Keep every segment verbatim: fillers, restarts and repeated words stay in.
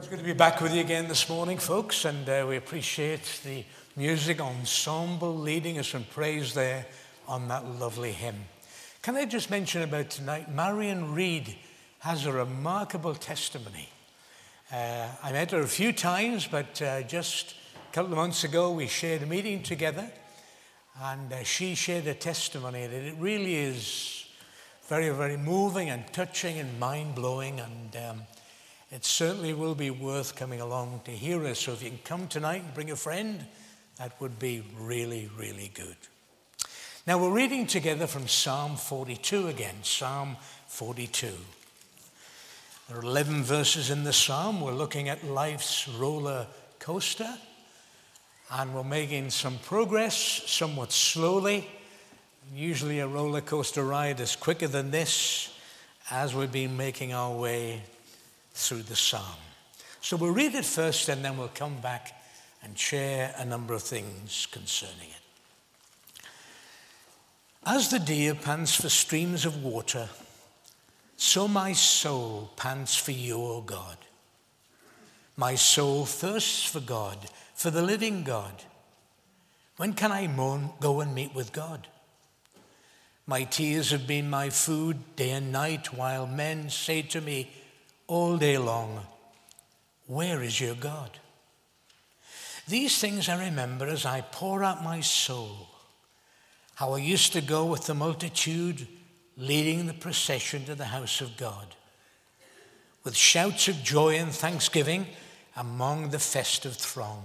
It's good to be back with you again this morning, folks, and uh, we appreciate the music ensemble leading us in praise there on that lovely hymn. Can I just mention about tonight, Marion Reed has a remarkable testimony. Uh, I met her a few times, but uh, just a couple of months ago we shared a meeting together, and uh, she shared a testimony that it really is very, very moving and touching and mind-blowing, and um, it certainly will be worth coming along to hear us. So if you can come tonight and bring a friend, that would be really, really good. Now we're reading together from Psalm forty-two again, Psalm forty-two. There are eleven verses in the psalm. We're looking at life's roller coaster, and we're making some progress, somewhat slowly. Usually a roller coaster ride is quicker than this as we've been making our way through the psalm. So we'll read it first, and then we'll come back and share a number of things concerning it. As the deer pants for streams of water, so my soul pants for you, O God. My soul thirsts for God, for the living God. When can I moan, go and meet with God? My tears have been my food day and night, while men say to me all day long, where is your God? These things I remember as I pour out my soul, how I used to go with the multitude, leading the procession to the house of God, with shouts of joy and thanksgiving among the festive throng.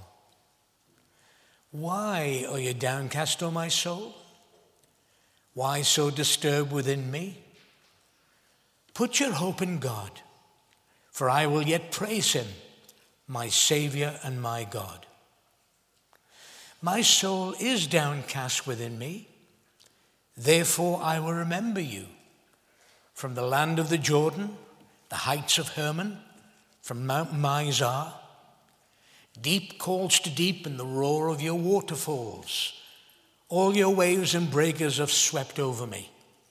Why are you downcast, O my soul? Why so disturbed within me? Put your hope in God, for I will yet praise him, my Savior and my God. My soul is downcast within me, therefore I will remember you. From the land of the Jordan, the heights of Hermon, from Mount Mizar, deep calls to deep in the roar of your waterfalls. All your waves and breakers have swept over me.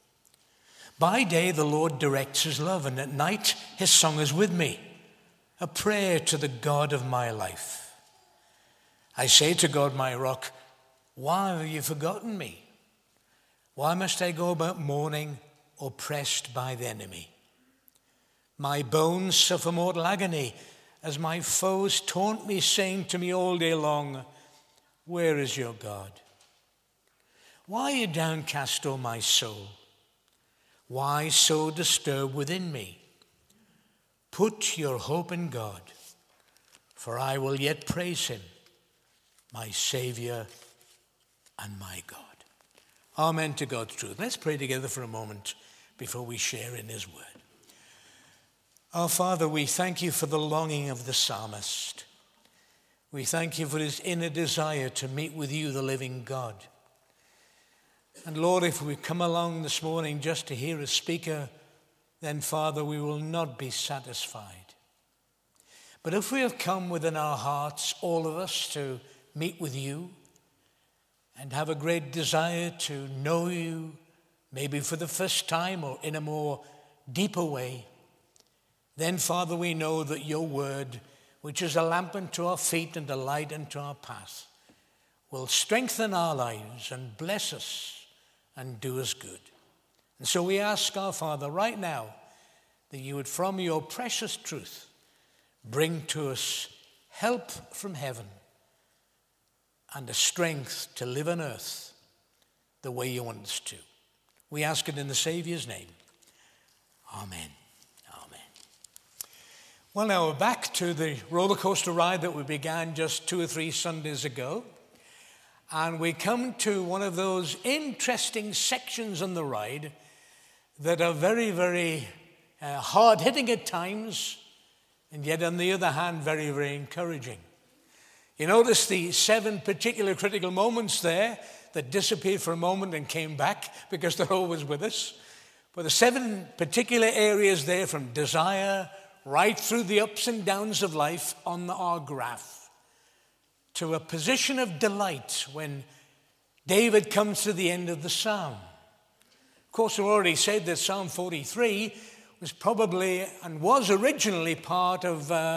By day the Lord directs his love, and at night his song is with me, a prayer to the God of my life. I say to God, my rock, why have you forgotten me? Why must I go about mourning, oppressed by the enemy? My bones suffer mortal agony as my foes taunt me, saying to me all day long, where is your God? Why are you downcast, O my soul? Why so disturbed within me? Put your hope in God, for I will yet praise him, my Savior and my God. Amen to God's truth. Let's pray together for a moment before we share in his word. Our Father, we thank you for the longing of the psalmist. We thank you for his inner desire to meet with you, the living God. And Lord, if we come along this morning just to hear a speaker, then Father, we will not be satisfied. But if we have come within our hearts, all of us, to meet with you and have a great desire to know you, maybe for the first time or in a more deeper way, then Father, we know that your word, which is a lamp unto our feet and a light unto our path, will strengthen our lives and bless us and do us good. And so we ask our Father right now that you would, from your precious truth, bring to us help from heaven and the strength to live on earth the way you want us to. We ask it in the Savior's name. Amen. Amen. Well, now we're back to the roller coaster ride that we began just two or three Sundays ago. And we come to one of those interesting sections on the ride that are very, very uh, hard-hitting at times, and yet on the other hand, very, very encouraging. You notice the seven particular critical moments there that disappeared for a moment and came back because they're always with us. But the seven particular areas there, from desire right through the ups and downs of life on our graph, to a position of delight when David comes to the end of the psalm. Of course, we already said that Psalm forty-three was probably and was originally part of uh,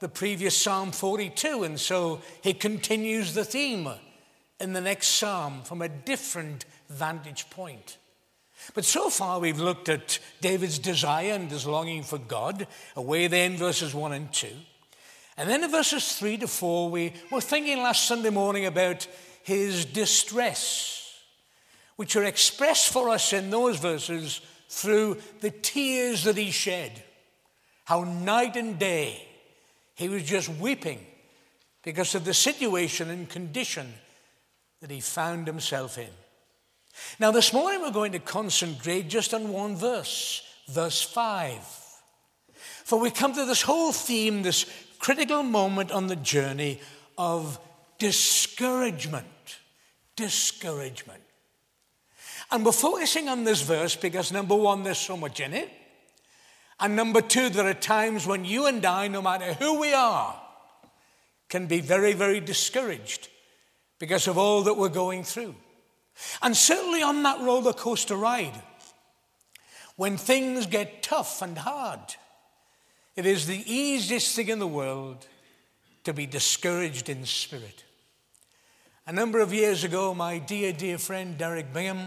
the previous Psalm forty-two, and so he continues the theme in the next psalm from a different vantage point. But so far we've looked at David's desire and his longing for God, away there in verses one and two. And then in verses three to four, we were thinking last Sunday morning about his distress, which are expressed for us in those verses through the tears that he shed. How night and day he was just weeping because of the situation and condition that he found himself in. Now this morning we're going to concentrate just on one verse, verse five. For we come to this whole theme, this critical moment on the journey of discouragement. Discouragement. And we're focusing on this verse because, number one, there's so much in it. And number two, there are times when you and I, no matter who we are, can be very, very discouraged because of all that we're going through. And certainly on that roller coaster ride, when things get tough and hard, it is the easiest thing in the world to be discouraged in spirit. A number of years ago, my dear, dear friend Derek Bingham,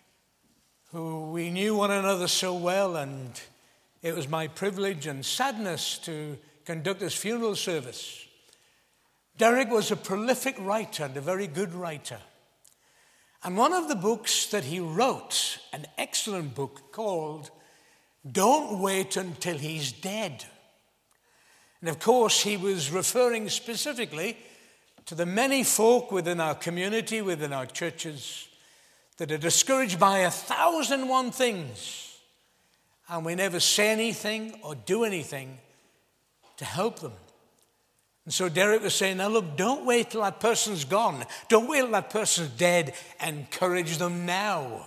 who we knew one another so well, and it was my privilege and sadness to conduct his funeral service. Derek was a prolific writer and a very good writer. And one of the books that he wrote, an excellent book called Don't Wait Until He's Dead. And of course, he was referring specifically to the many folk within our community, within our churches, that are discouraged by a thousand and one things, and we never say anything or do anything to help them. And so Derek was saying, now look, don't wait till that person's gone. Don't wait till that person's dead. Encourage them now.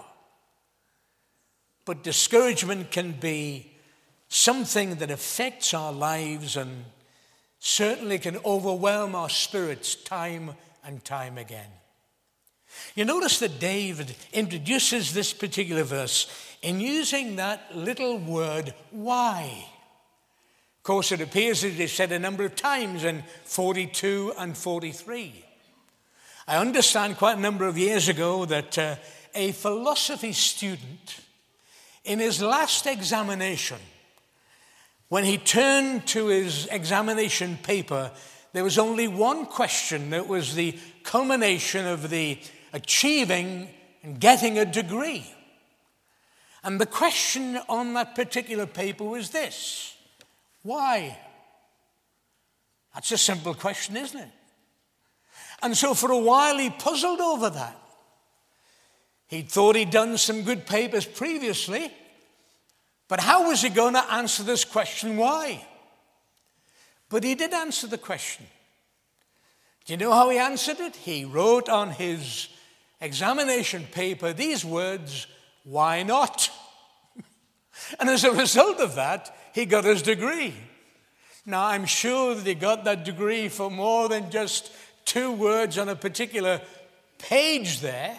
But discouragement can be something that affects our lives and certainly can overwhelm our spirits time and time again. You notice that David introduces this particular verse in using that little word, why. Of course, it appears that it is said a number of times in forty-two and forty-three. I understand quite a number of years ago that uh, a philosophy student, in his last examination, when he turned to his examination paper, there was only one question that was the culmination of the achieving and getting a degree. And the question on that particular paper was this: why? That's a simple question, isn't it? And so for a while he puzzled over that. He thought he'd done some good papers previously, but how was he going to answer this question, why? But he did answer the question. Do you know how he answered it? He wrote on his examination paper these words, why not? And as a result of that, he got his degree. Now, I'm sure that he got that degree for more than just two words on a particular page there.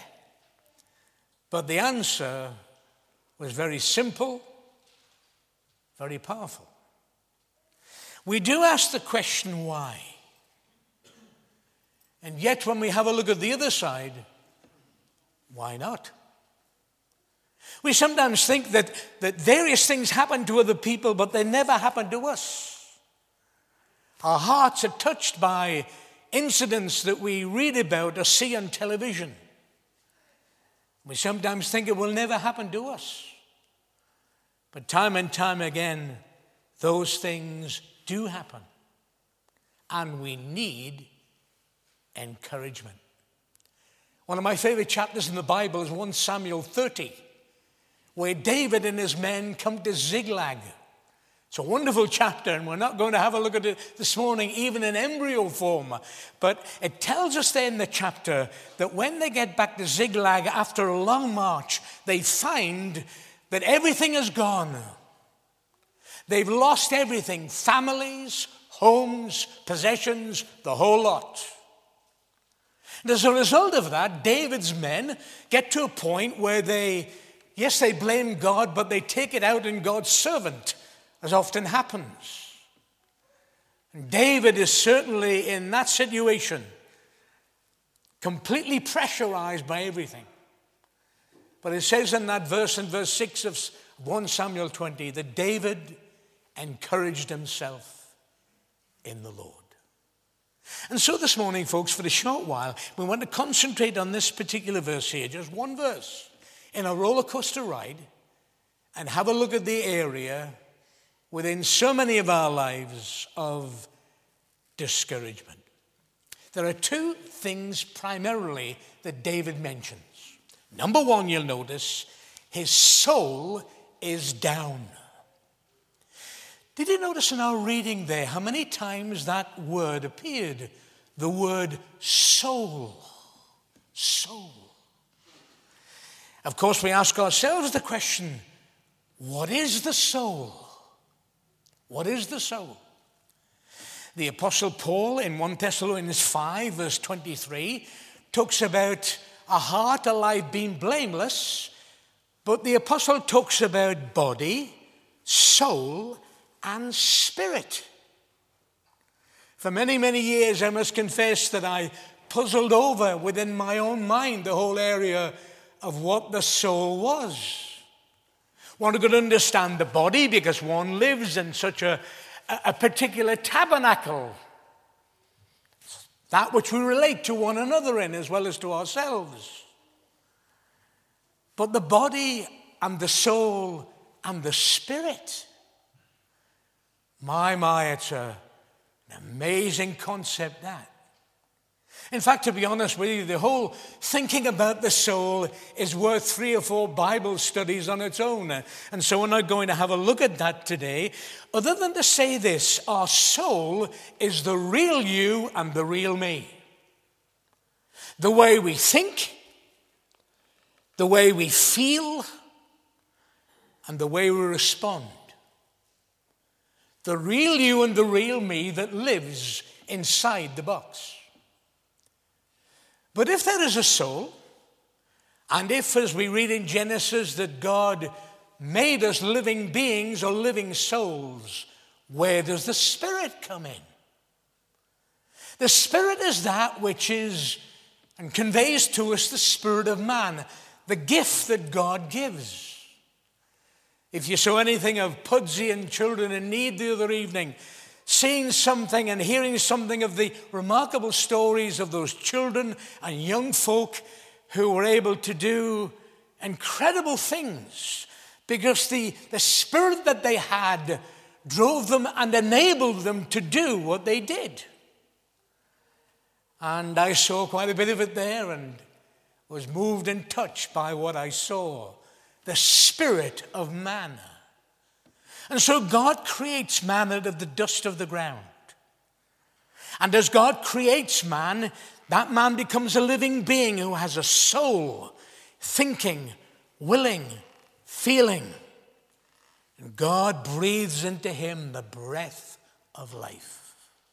But the answer was very simple, very powerful. We do ask the question, why? And yet when we have a look at the other side, why not? We sometimes think that, that various things happen to other people, but they never happen to us. Our hearts are touched by incidents that we read about or see on television. We sometimes think it will never happen to us. But time and time again, those things do happen. And we need encouragement. One of my favorite chapters in the Bible is First Samuel thirty, where David and his men come to Ziklag. It's a wonderful chapter, and we're not going to have a look at it this morning, even in embryo form. But it tells us there in the chapter that when they get back to Ziklag after a long march, they find that everything is gone. They've lost everything: families, homes, possessions, the whole lot. And as a result of that, David's men get to a point where they, yes, they blame God, but they take it out in God's servant, as often happens. David is certainly in that situation, completely pressurized by everything. But it says in that verse, in verse six of First Samuel twenty, that David encouraged himself in the Lord. And so this morning, folks, for a short while, we want to concentrate on this particular verse here, just one verse, in a roller coaster ride, and have a look at the area within so many of our lives of discouragement. There are two things primarily that David mentions. Number one, you'll notice, his soul is down. Did you notice in our reading there how many times that word appeared? The word soul. Soul. Of course, we ask ourselves the question, what is the soul? What is the soul? The Apostle Paul in First Thessalonians five, verse twenty-three, talks about a heart alive being blameless, but the Apostle talks about body, soul, and spirit. For many, many years, I must confess that I puzzled over within my own mind the whole area of what the soul was. One could understand the body because one lives in such a, a particular tabernacle, that which we relate to one another in as well as to ourselves. But the body and the soul and the spirit, My, my, it's a, an amazing concept, that. In fact, to be honest with you, the whole thinking about the soul is worth three or four Bible studies on its own. And so we're not going to have a look at that today, other than to say this: our soul is the real you and the real me. The way we think, the way we feel, and the way we respond. The real you and the real me that lives inside the box. But if there is a soul, and if, as we read in Genesis, that God made us living beings or living souls, where does the Spirit come in? The Spirit is that which is and conveys to us the spirit of man, the gift that God gives. If you saw anything of Pudsey and Children in Need the other evening, seeing something and hearing something of the remarkable stories of those children and young folk who were able to do incredible things because the, the spirit that they had drove them and enabled them to do what they did. And I saw quite a bit of it there and was moved and touched by what I saw. The spirit of man. And so God creates man out of the dust of the ground. And as God creates man, that man becomes a living being who has a soul, thinking, willing, feeling. And God breathes into him the breath of life.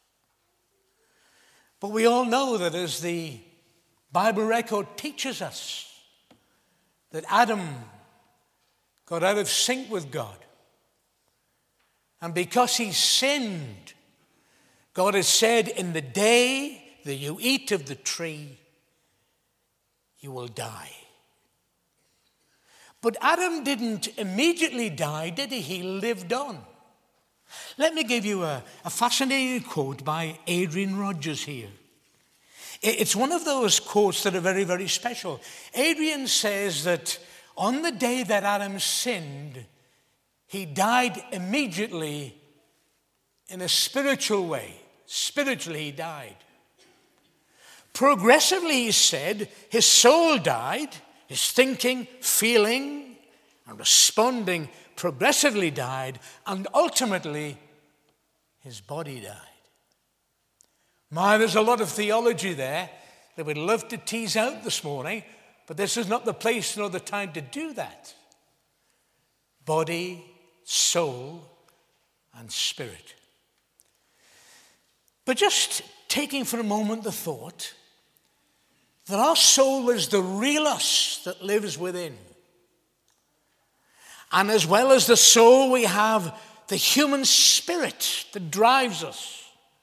But we all know that, as the Bible record teaches us, that Adam got out of sync with God. And because he sinned, God has said, in the day that you eat of the tree, you will die. But Adam didn't immediately die, did he? He lived on. Let me give you a, a fascinating quote by Adrian Rogers here. It's one of those quotes that are very, very special. Adrian says that on the day that Adam sinned, he died immediately in a spiritual way. Spiritually, he died. Progressively, he said, his soul died, his thinking, feeling, and responding progressively died, and ultimately, his body died. My, there's a lot of theology there that we'd love to tease out this morning, but this is not the place nor the time to do that. Body, soul, and spirit. But just taking for a moment the thought that our soul is the real us that lives within. And as well as the soul, we have the human spirit that drives us.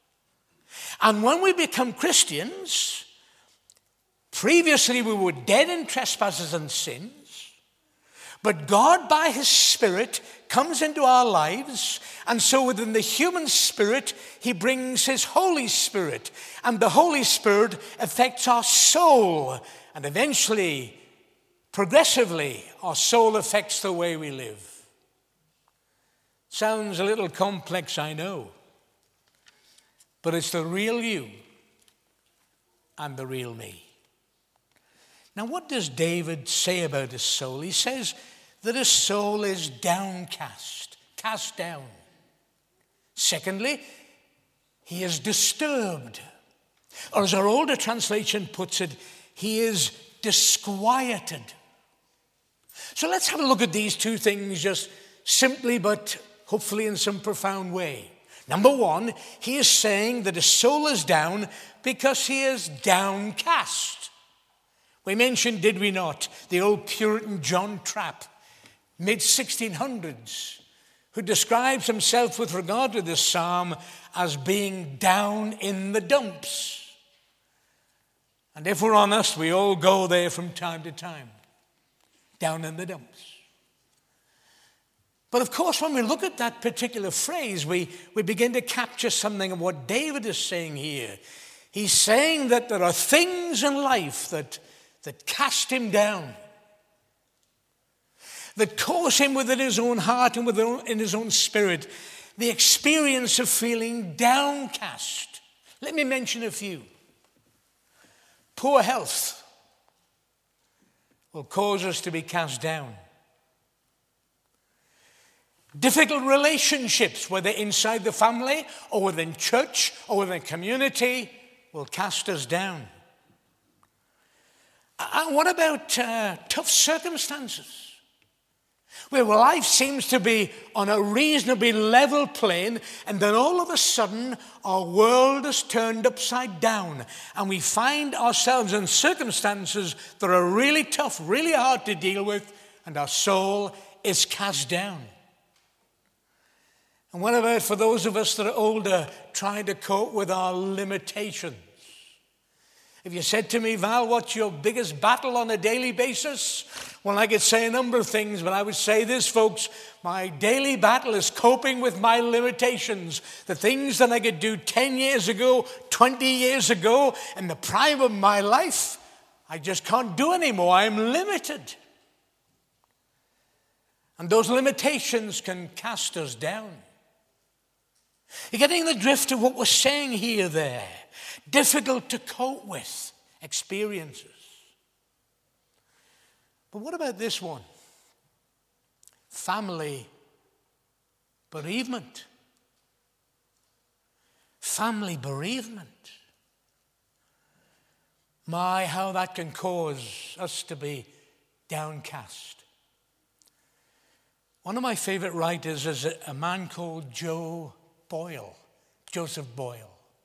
And when we become Christians, previously we were dead in trespasses and sins, but God by his Spirit comes into our lives, and so within the human spirit, he brings his Holy Spirit, and the Holy Spirit affects our soul, and eventually, progressively, our soul affects the way we live. Sounds a little complex, I know, but it's the real you and the real me. Now, what does David say about his soul? He says that his soul is downcast, cast down. Secondly, he is disturbed. Or as our older translation puts it, he is disquieted. So let's have a look at these two things just simply, but hopefully in some profound way. Number one, he is saying that his soul is down because he is downcast. We mentioned, did we not, the old Puritan John Trapp, mid sixteen hundreds, who describes himself with regard to this psalm as being down in the dumps. And if we're honest, we all go there from time to time, down in the dumps. But of course, when we look at that particular phrase, we, we begin to capture something of what David is saying here. He's saying that there are things in life that that cast him down, that cause him within his own heart and within his own spirit the experience of feeling downcast. Let me mention a few. Poor health will cause us to be cast down. Difficult relationships, whether inside the family or within church or within community, will cast us down. And what about uh, tough circumstances, where life seems to be on a reasonably level plane, and then all of a sudden our world is turned upside down, and we find ourselves in circumstances that are really tough, really hard to deal with, and our soul is cast down. And what about for those of us that are older, trying to cope with our limitations? If you said to me, Val, what's your biggest battle on a daily basis? Well, I could say a number of things, but I would say this, folks. My daily battle is coping with my limitations. The things that I could do ten years ago, twenty years ago, in the prime of my life, I just can't do anymore. I'm limited. And those limitations can cast us down. You're getting the drift of what we're saying here there. Difficult to cope with experiences. But what about this one? Family bereavement. Family bereavement. My, how that can cause us to be downcast. One of my favorite writers is a man called Joe Boyle, Joseph Boyle.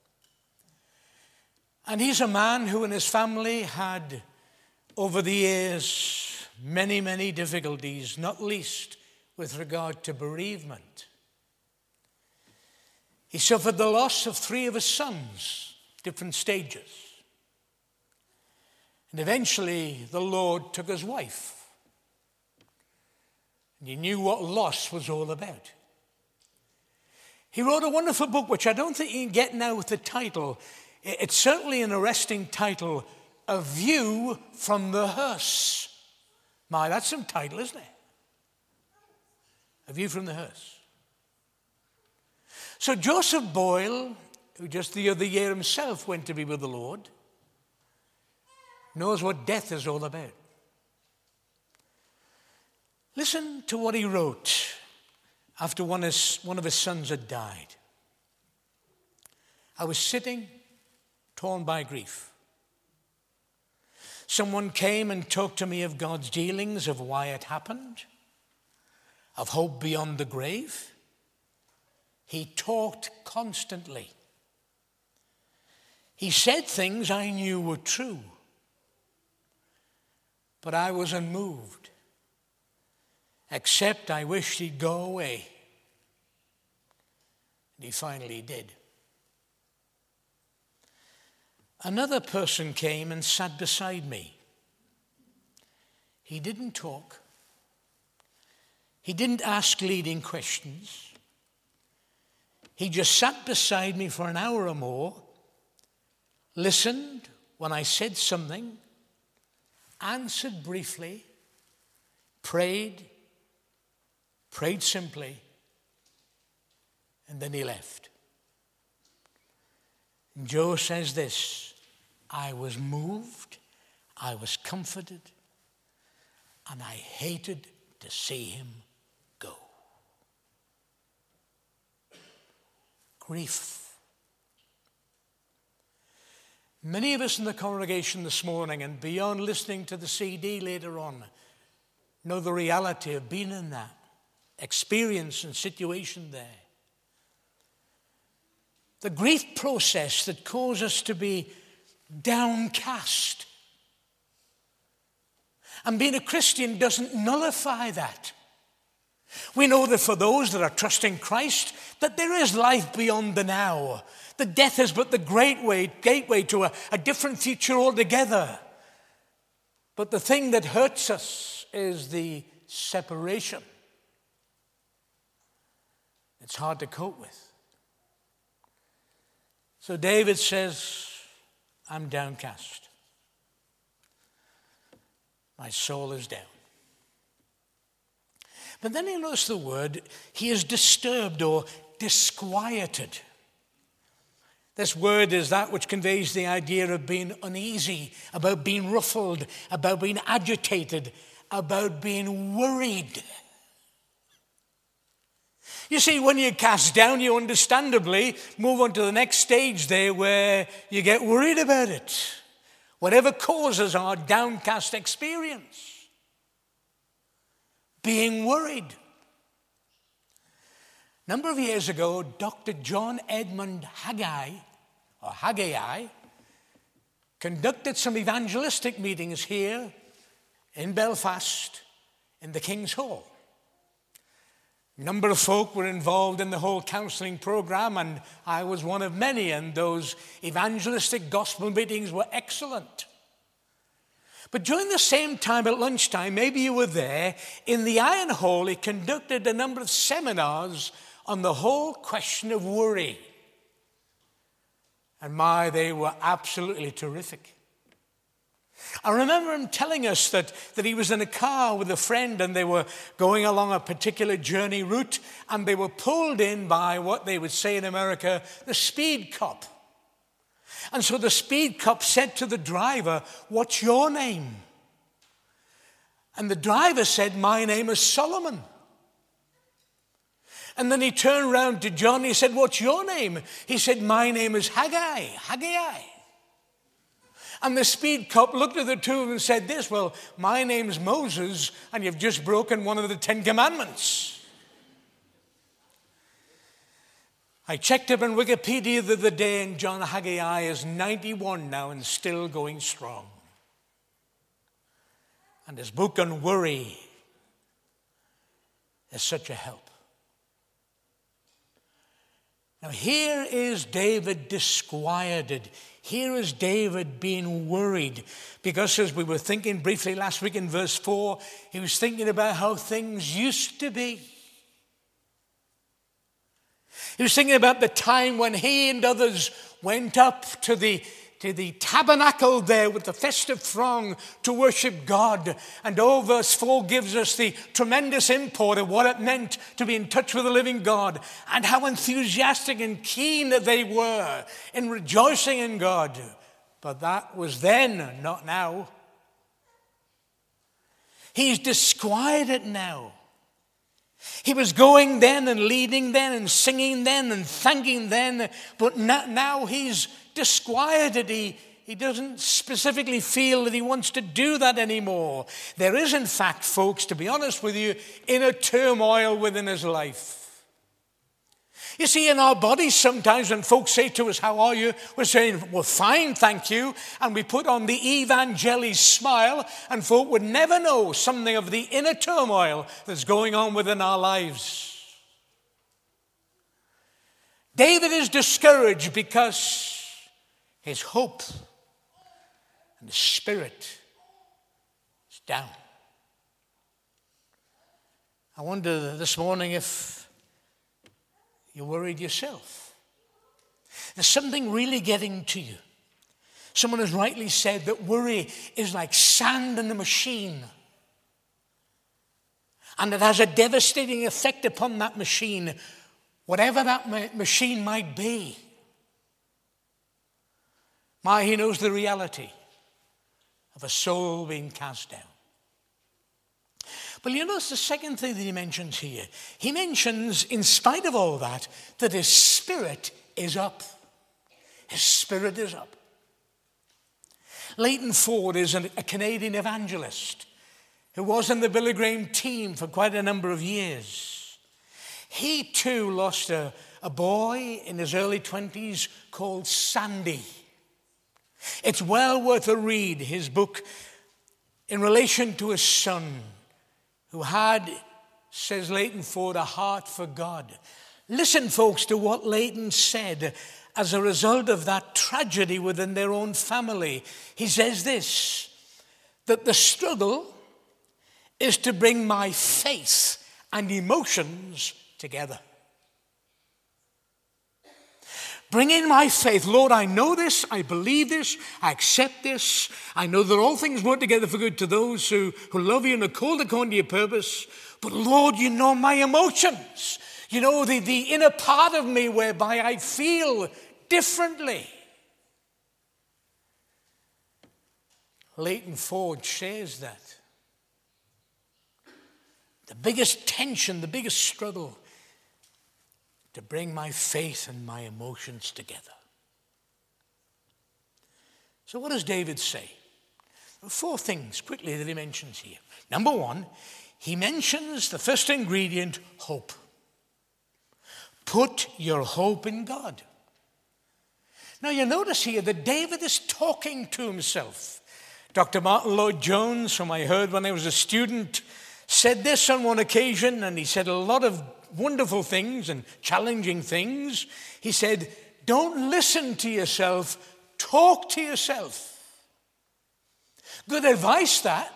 And he's a man who in his family had, over the years, many, many difficulties, not least with regard to bereavement. He suffered the loss of three of his sons, different stages. And eventually, the Lord took his wife. And he knew what loss was all about. He wrote a wonderful book, which I don't think you can get now with the title. It's certainly an arresting title, A View from the Hearse. My, that's some title, isn't it? A View from the Hearse. So Joseph Boyle, who just the other year himself went to be with the Lord, knows what death is all about. Listen to what he wrote after one of his, one of his sons had died. I was sitting, torn by grief. Someone came and talked to me of God's dealings, of why it happened, of hope beyond the grave. He talked constantly. He said things I knew were true, but I was unmoved, except I wished he'd go away. And he finally did. Another person came and sat beside me. He didn't talk. He didn't ask leading questions. He just sat beside me for an hour or more, listened when I said something, answered briefly, prayed, prayed simply, and then he left. And Joe says this, I was moved, I was comforted, and I hated to see him go. Grief. Many of us in the congregation this morning and beyond listening to the C D later on know the reality of being in that experience and situation there. The grief process that causes us to be downcast. And being a Christian doesn't nullify that. We know that for those that are trusting Christ, that there is life beyond the now. That death is but the great way, gateway to a, a different future altogether. But the thing that hurts us is the separation. It's hard to cope with. So David says, I'm downcast. My soul is down. But then you notice the word, he is disturbed or disquieted. This word is that which conveys the idea of being uneasy, about being ruffled, about being agitated, about being worried. You see, when you're cast down, you understandably move on to the next stage there where you get worried about it. Whatever causes our downcast experience. Being worried. A number of years ago, Doctor John Edmund Haggai, or Haggai, conducted some evangelistic meetings here in Belfast in the King's Hall. A number of folk were involved in the whole counseling program, and I was one of many, and those evangelistic gospel meetings were excellent. But during the same time at lunchtime, maybe you were there, in the Iron Hall, he conducted a number of seminars on the whole question of worry. And my, they were absolutely terrific. I remember him telling us that, that he was in a car with a friend and they were going along a particular journey route and they were pulled in by what they would say in America, the speed cop. And so the speed cop said to the driver, "What's your name?" And the driver said, "My name is Solomon." And then he turned around to John and he said, "What's your name?" He said, "My name is Haggai, Haggai." And the speed cop looked at the two of them and said this, "Well, my name's Moses, and you've just broken one of the Ten Commandments." I checked up on Wikipedia the other day, and John Haggai is ninety-one now and still going strong. And his book on worry is such a help. Now here is David disquieted. Here is David being worried because, as we were thinking briefly last week in verse four, he was thinking about how things used to be. He was thinking about the time when he and others went up to the, to the tabernacle there with the festive throng to worship God. And oh, verse four gives us the tremendous import of what it meant to be in touch with the living God and how enthusiastic and keen that they were in rejoicing in God. But that was then, not now. He's disquieted now. He was going then and leading then and singing then and thanking then, but now he's disquieted. He, he doesn't specifically feel that he wants to do that anymore. There is, in fact, folks, to be honest with you, inner turmoil within his life. You see, in our bodies sometimes when folks say to us, "How are you?" we're saying, "Well, fine, thank you." And we put on the evangelii smile, and folk would never know something of the inner turmoil that's going on within our lives. David is discouraged because his hope and the spirit is down. I wonder this morning if you're worried yourself. There's something really getting to you. Someone has rightly said that worry is like sand in a machine. And it has a devastating effect upon that machine, whatever that ma- machine might be. My, he knows the reality of a soul being cast down. But you notice the second thing that he mentions here. He mentions, in spite of all that, that his spirit is up. His spirit is up. Leighton Ford is a Canadian evangelist who was in the Billy Graham team for quite a number of years. He too lost a, a boy in his early twenties called Sandy. It's well worth a read, his book, in relation to his son, who had, says Leighton Ford, a heart for God. Listen, folks, to what Leighton said as a result of that tragedy within their own family. He says this, that the struggle is to bring my faith and emotions together. Bring in my faith. Lord, I know this, I believe this, I accept this. I know that all things work together for good to those who, who love you and are called according to your purpose. But Lord, you know my emotions. You know the, the inner part of me whereby I feel differently. Leighton Ford shares that. The biggest tension, the biggest struggle, to bring my faith and my emotions together. So what does David say? There are four things quickly that he mentions here. Number one, he mentions the first ingredient, hope. Put your hope in God. Now you notice here that David is talking to himself. Doctor Martin Lloyd-Jones, whom I heard when I was a student, said this on one occasion, and he said a lot of wonderful things and challenging things. He said, don't listen to yourself, talk to yourself. Good advice, that.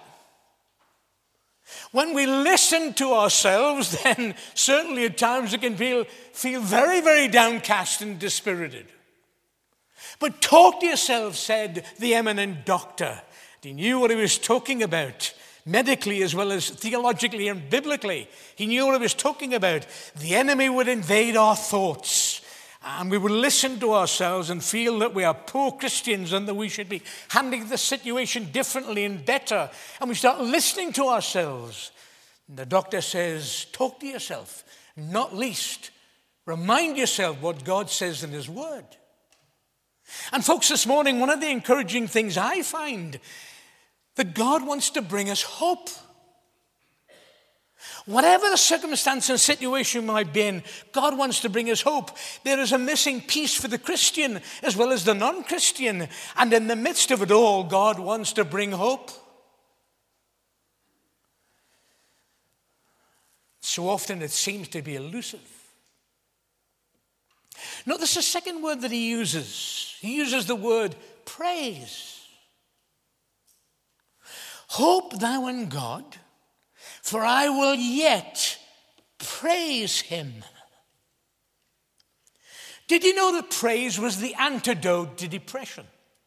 When we listen to ourselves, then certainly at times we can feel, feel very, very downcast and dispirited. But talk to yourself, said the eminent doctor. He knew what he was talking about, medically as well as theologically and biblically. He knew what he was talking about. The enemy would invade our thoughts, and we would listen to ourselves and feel that we are poor Christians and that we should be handling the situation differently and better. And we start listening to ourselves. And the doctor says, talk to yourself, not least, remind yourself what God says in his word. And folks, this morning, one of the encouraging things I find, that God wants to bring us hope. Whatever the circumstance and situation might be in, God wants to bring us hope. There is a missing piece for the Christian as well as the non-Christian. And in the midst of it all, God wants to bring hope. So often it seems to be elusive. Notice the second word that he uses. He uses the word praise. Hope thou in God, for I will yet praise him. Did you know that praise was the antidote to depression?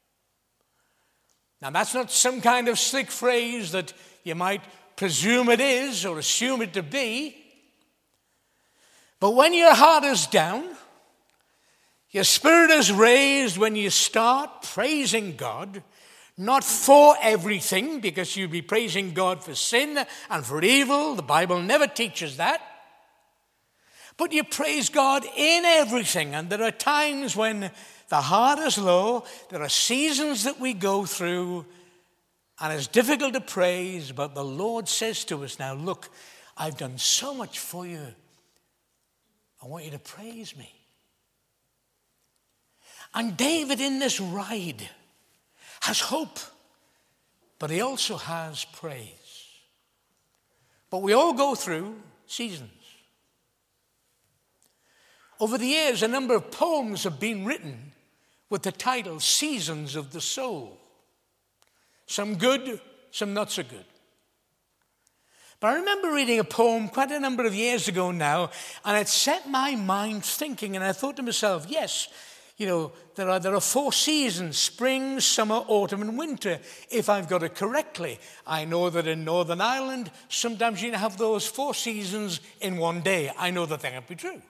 Now, that's not some kind of slick phrase that you might presume it is or assume it to be. But when your heart is down, your spirit is raised when you start praising God, not for everything, because you'll be praising God for sin and for evil. The Bible never teaches that. But you praise God in everything. And there are times when the heart is low. There are seasons that we go through, and it's difficult to praise. But the Lord says to us, now look, I've done so much for you. I want you to praise me. And David in this ride has hope, but he also has praise. But we all go through seasons. Over the years, a number of poems have been written with the title Seasons of the Soul. Some good, some not so good. But I remember reading a poem quite a number of years ago now, and it set my mind thinking, and I thought to myself, yes, you know, there are, there are four seasons: spring, summer, autumn, and winter, if I've got it correctly. I know that in Northern Ireland, sometimes you have those four seasons in one day. I know that that can't be true.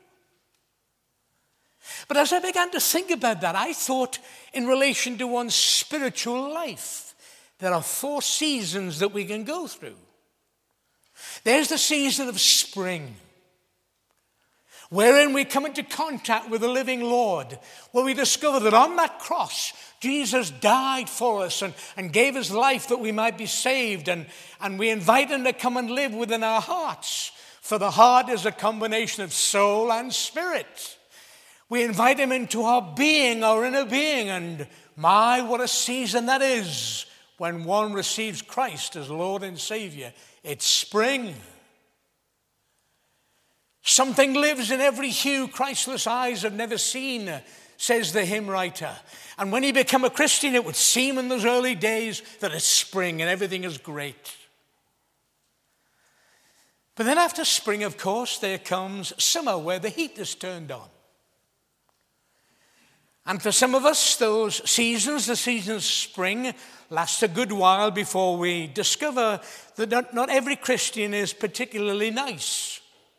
But as I began to think about that, I thought in relation to one's spiritual life, there are four seasons that we can go through. There's the season of spring, wherein we come into contact with the living Lord, where we discover that on that cross, Jesus died for us and, and gave his life that we might be saved, and, and we invite him to come and live within our hearts, for the heart is a combination of soul and spirit. We invite him into our being, our inner being, and my, what a season that is when one receives Christ as Lord and Savior. It's spring. Something lives in every hue Christless eyes have never seen, says the hymn writer. And when you become a Christian, it would seem in those early days that it's spring and everything is great. But then after spring, of course, there comes summer, where the heat is turned on. And for some of us, those seasons, the season of spring, last a good while before we discover that not, not every Christian is particularly nice.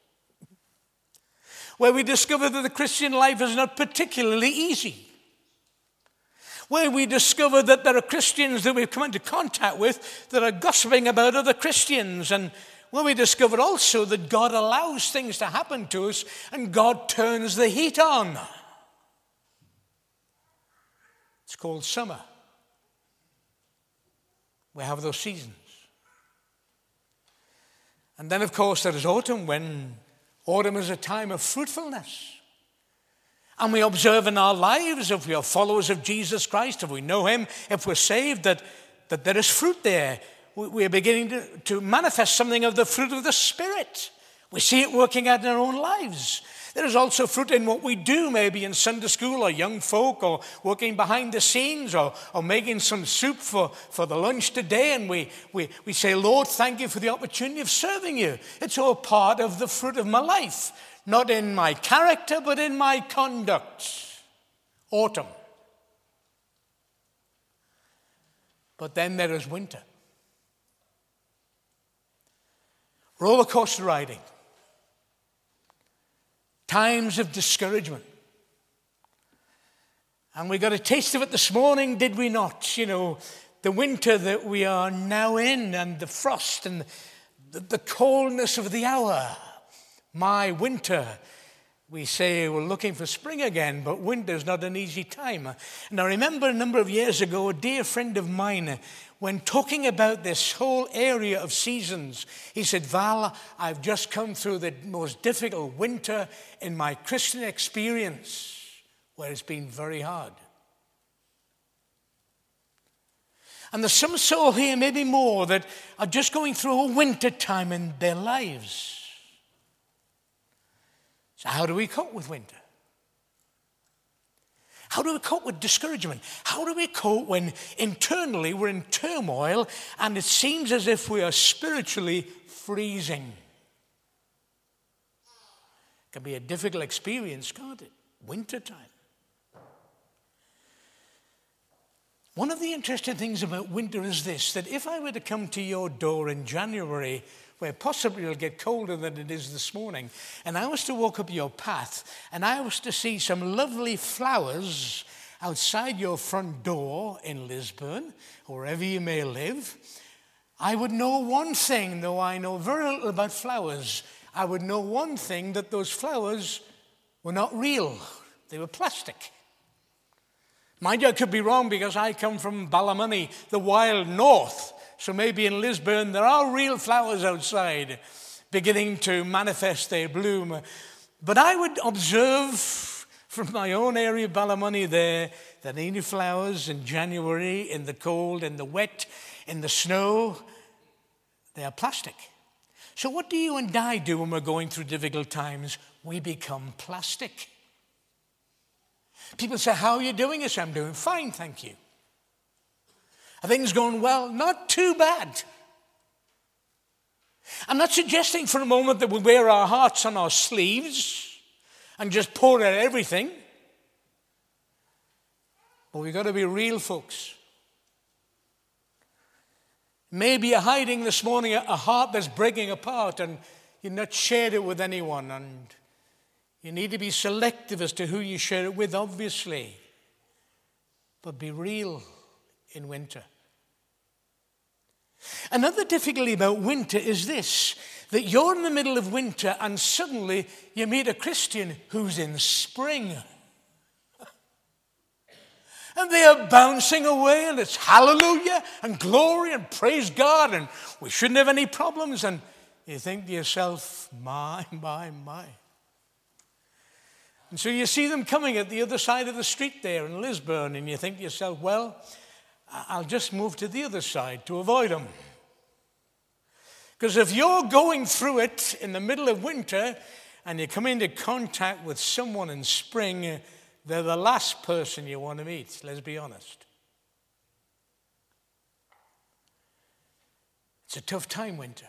Where we discover that the Christian life is not particularly easy. Where we discover that there are Christians that we've come into contact with that are gossiping about other Christians. And where we discover also that God allows things to happen to us and God turns the heat on. It's called summer. We have those seasons. And then, of course, there is autumn, when autumn is a time of fruitfulness. And we observe in our lives, if we are followers of Jesus Christ, if we know him, if we're saved, that, that there is fruit there. We, we are beginning to, to manifest something of the fruit of the Spirit. We see it working out in our own lives. There is also fruit in what we do, maybe in Sunday school or young folk, or working behind the scenes, or, or making some soup for, for the lunch today. And we, we, we say, Lord, thank you for the opportunity of serving you. It's all part of the fruit of my life, not in my character, but in my conduct. Autumn. But then there is winter. Roller coaster riding. Times of discouragement. And we got a taste of it this morning, did we not? You know, the winter that we are now in, and the frost and the, the coldness of the hour. My winter. We say we're looking for spring again, but winter's not an easy time. And I remember a number of years ago, a dear friend of mine, when talking about this whole area of seasons, he said, Val, I've just come through the most difficult winter in my Christian experience, where it's been very hard. And there's some soul here, maybe more, that are just going through a winter time in their lives. So how do we cope with winter? How do we cope with discouragement? How do we cope when internally we're in turmoil and it seems as if we are spiritually freezing? It can be a difficult experience, can't it? Wintertime. One of the interesting things about winter is this, that if I were to come to your door in January, where possibly it'll get colder than it is this morning, and I was to walk up your path, and I was to see some lovely flowers outside your front door in Lisburn, or wherever you may live, I would know one thing, though I know very little about flowers. I would know one thing, that those flowers were not real. They were plastic. Mind you, I could be wrong, because I come from Ballymoney, the wild north. So maybe in Lisburn there are real flowers outside beginning to manifest their bloom. But I would observe from my own area, Ballymoney there, that any flowers in January, in the cold, in the wet, in the snow, they are plastic. So what do you and I do when we're going through difficult times? We become plastic. People say, how are you doing? I say, I'm doing fine, thank you. Are things going well? Not too bad. I'm not suggesting for a moment that we wear our hearts on our sleeves and just pour out everything. But we've got to be real, folks. Maybe you're hiding this morning a heart that's breaking apart and you've not shared it with anyone, and you need to be selective as to who you share it with, obviously. But be real in winter. Another difficulty about winter is this, that you're in the middle of winter and suddenly you meet a Christian who's in spring. And they are bouncing away, and it's hallelujah and glory and praise God, and we shouldn't have any problems. And you think to yourself, my, my, my. And so you see them coming at the other side of the street there in Lisburn, and you think to yourself, well, I'll just move to the other side to avoid them. Because if you're going through it in the middle of winter and you come into contact with someone in spring, they're the last person you want to meet, let's be honest. It's a tough time, winter.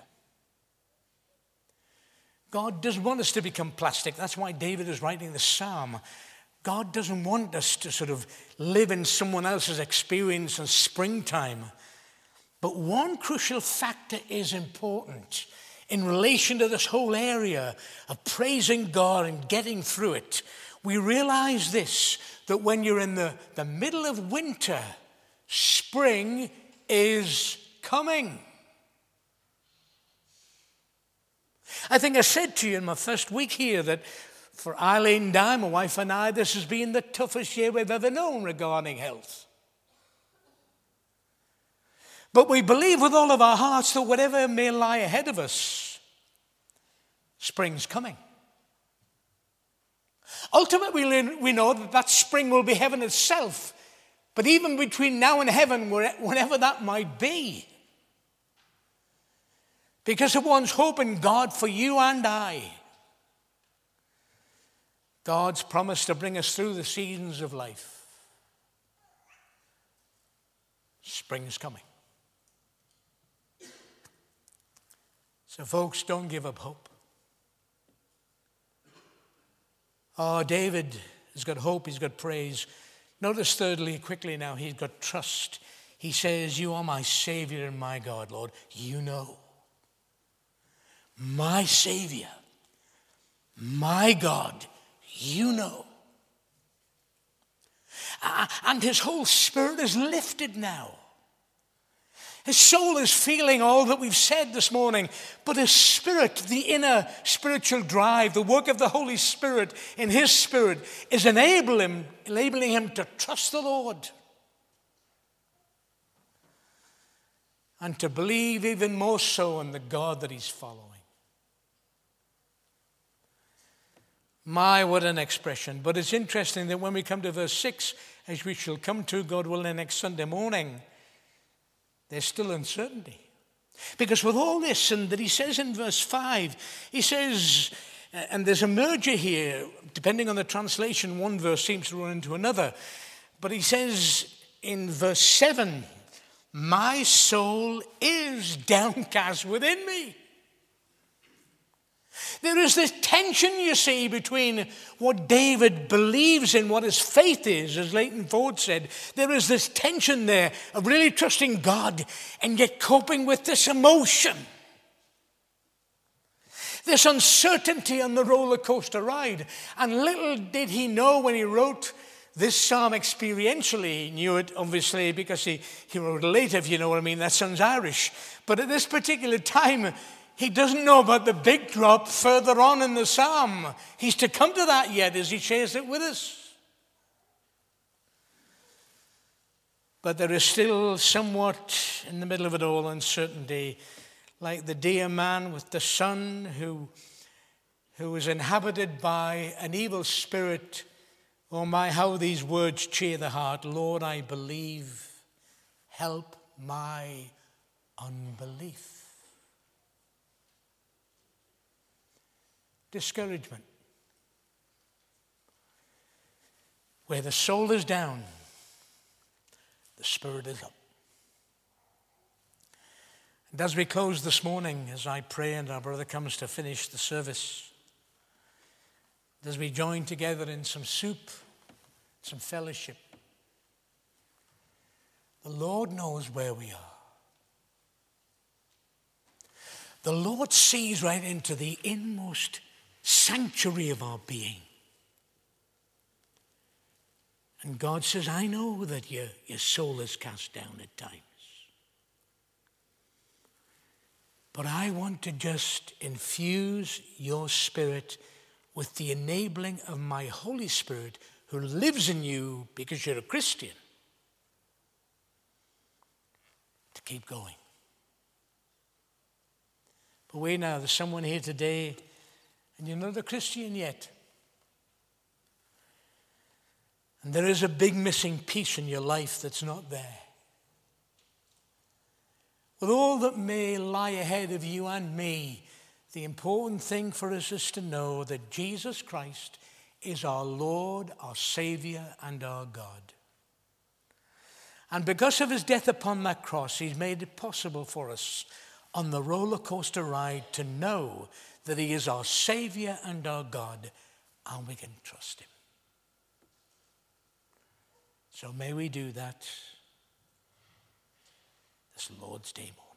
God doesn't want us to become plastic. That's why David is writing the psalm. God doesn't want us to sort of live in someone else's experience in springtime. But one crucial factor is important in relation to this whole area of praising God and getting through it. We realize this, that when you're in the, the middle of winter, spring is coming. I think I said to you in my first week here that for Eileen and I, my wife and I, this has been the toughest year we've ever known regarding health. But we believe with all of our hearts that whatever may lie ahead of us, spring's coming. Ultimately, we know that that spring will be heaven itself. But even between now and heaven, whenever that might be, because of one's hope in God for you and I, God's promised to bring us through the seasons of life. Spring's coming. So folks, don't give up hope. Oh, David has got hope, he's got praise. Notice thirdly, quickly now, he's got trust. He says, you are my Savior and my God, Lord. You know. My Savior, my God, you know. Uh, and his whole spirit is lifted now. His soul is feeling all that we've said this morning, but his spirit, the inner spiritual drive, the work of the Holy Spirit in his spirit is enabling him, enabling him to trust the Lord and to believe even more so in the God that he's following. My, what an expression. But it's interesting that when we come to verse six, as we shall come to, God willing, next Sunday morning, there's still uncertainty. Because with all this, and that he says in verse five, he says, and there's a merger here, depending on the translation, one verse seems to run into another. But he says in verse seven, my soul is downcast within me. There is this tension, you see, between what David believes in, what his faith is, as Leighton Ford said. There is this tension there of really trusting God and yet coping with this emotion. This uncertainty on the roller coaster ride. And little did he know when he wrote this psalm experientially. He knew it, obviously, because he, he wrote it later, if you know what I mean. That sounds Irish. But at this particular time, he doesn't know about the big drop further on in the psalm. He's to come to that yet as he shares it with us. But there is still somewhat in the middle of it all uncertainty, like the dear man with the son who, who was inhabited by an evil spirit. Oh my, how these words cheer the heart. Lord, I believe. Help my unbelief. Discouragement. Where the soul is down, the spirit is up. And as we close this morning, as I pray and our brother comes to finish the service, as we join together in some soup, some fellowship, the Lord knows where we are. The Lord sees right into the inmost sanctuary of our being. And God says, I know that your, your soul is cast down at times. But I want to just infuse your spirit with the enabling of my Holy Spirit who lives in you because you're a Christian to keep going. But wait now, there's someone here today and you're not a Christian yet. And there is a big missing piece in your life that's not there. With all that may lie ahead of you and me, the important thing for us is to know that Jesus Christ is our Lord, our Savior, and our God. And because of his death upon that cross, he's made it possible for us on the roller coaster ride to know that he is our Savior and our God, and we can trust him. So may we do that this Lord's Day morning.